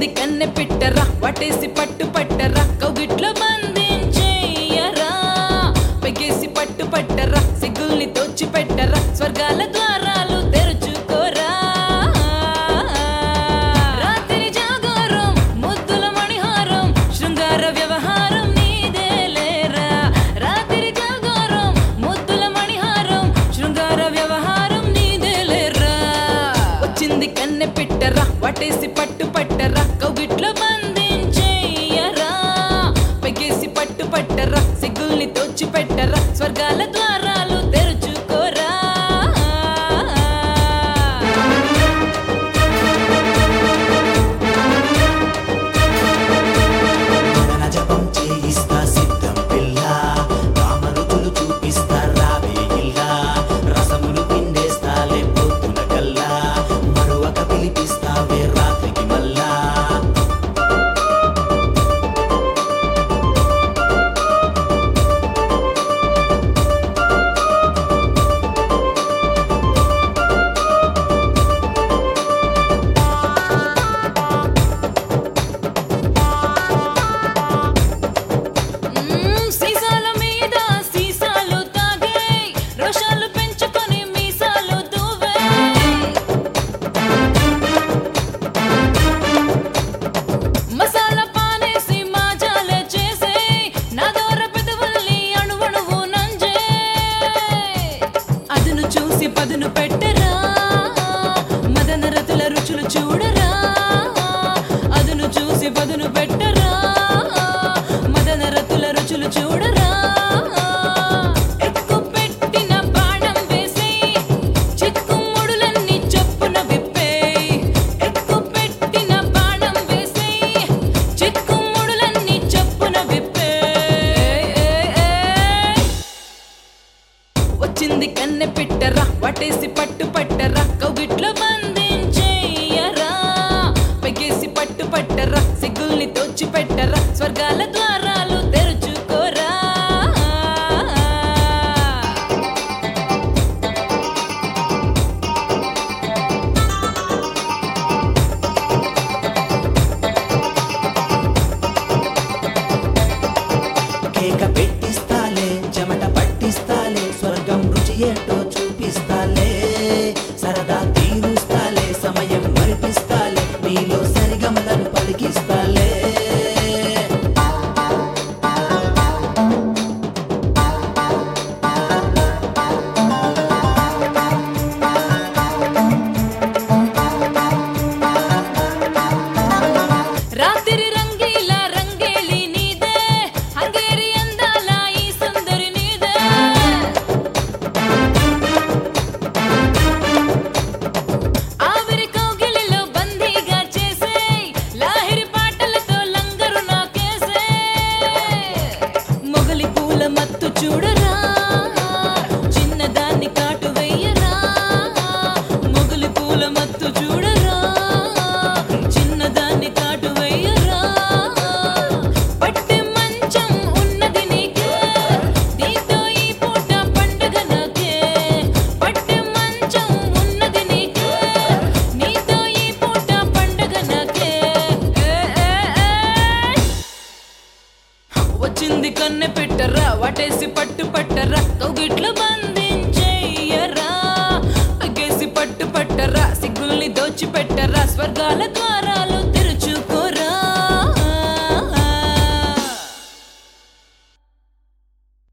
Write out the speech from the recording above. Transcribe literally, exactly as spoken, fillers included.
వచ్చింది కన్నె పిట్టరా వాటేసి పట్టు పట్టరా కౌగిట్లో బంధించేయరా పెగేసి పట్టు పట్టరా సిగ్గుల్ని తోచి పెట్టరా స్వర్గాల ద్వారాలు తెరుచుకోరా రాత్రి జాగారం ముద్దుల మణిహారం శృంగార వ్యవహారం నీదే లేరా రాత్రి జాగారం ముద్దుల మణిహారం శృంగార వ్యవహారం నీదే లేరా వచ్చింది కన్నె పిట్టరా వాటేసి పట్టు పట్టరా కౌగిట్లో బంధించేయరా పెగేసి పట్టు పట్టరా సిగ్గుల్ని తోచి పెట్టరా స్వర్గాల ద్వారాలు తెరుచుకోరా జపం చేయిస్తా సిద్ధం పిల్ల కామరుతులు చూపిస్తా రావే ఇల్లా రసములు పిండేస్తాలే పొద్దున కల్లా మరువక పిలిపిస్తావే రాత్రికి మల్లా మ్మ్, సీసాల మీద సీసాలు తాగే రోషాలు పెంచుకొని మీసాలు దువ్వే మసాలా పానేసి మాజాలే చేసే నా దూర పెదవుల్ని అణువణువు నంజే అదును చూసి పదును పెట్టరా మదన రతుల రుచులు చూడరా అదును చూసి పదును పెట్టరా మదన రతుల రుచులు చూడరా ఎక్కు పెట్టిన బాణం వేసి చిక్కు ముడులన్నీ చొప్పున విప్పే ఎక్కు పెట్టిన బాణం వేసి చిక్కు ముడులన్నీ చొప్పున విప్పే వచ్చింది కన్నె పిట్టరా వాటేసి పట్టు పట్టరా కౌగిట్లో బంధించేయరా పెగేసి పట్టు పట్టరా సిగ్గుల్ని తోచి పెట్టరా స్వర్గాల ద్వారాలు తెరుచుకోరా కేక పెట్టిస్తాలే చెమట పట్టిస్తాలే స్వర్గం రుచి ఏంటో చూపిస్తాలే సరదా తీరుస్తాలే సమయం మరిపిస్తాలే నీలో సరిగమలను పలికిస్తాలే రాత్రి రంగీల రంగేలి నీదే హంగేరి అందాల ఈ సుందరి నీదే ఆవిరి కౌగిలిలో బందీగా చేసే లాహిరి పాటలతో లంగరు నాకేసే మొగలి పూల మత్తు చూడరా చిన్నదాన్ని కాటు వెయ్యరా మొగలి పూల మత్తు చూడరా చిన్నదాన్ని కాటు వెయ్యరా పట్టె మంచం ఉన్నది నీకే దీంతో ఈ పూట పండగ నాకే పట్టె మంచం ఉన్నది నీకే నీతో ఈ పూట పండగ నాకే ఏ, ఏ, ఏ. వచ్చింది కన్నె పెట్టరా వాటేసి పట్టు పట్టరా కౌగిట్లో బంధించేయరా పెగేసి పట్టు పట్టరా సిగ్గుల్ని దోచి పెట్టరా స్వర్గాల ద్వారాలు